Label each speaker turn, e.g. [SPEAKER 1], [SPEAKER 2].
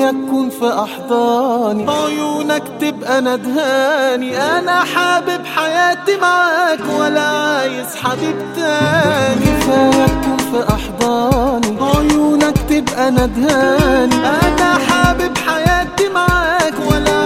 [SPEAKER 1] عيونك كون في أحضاني، عيونك تبقى ندهاني. أنا حابب حياتي معاك ولا عايز حبيب تاني. كفاية تكون في أحضاني، عيونك تبقى ندهاني. أنا حابب حياتي معاك ولا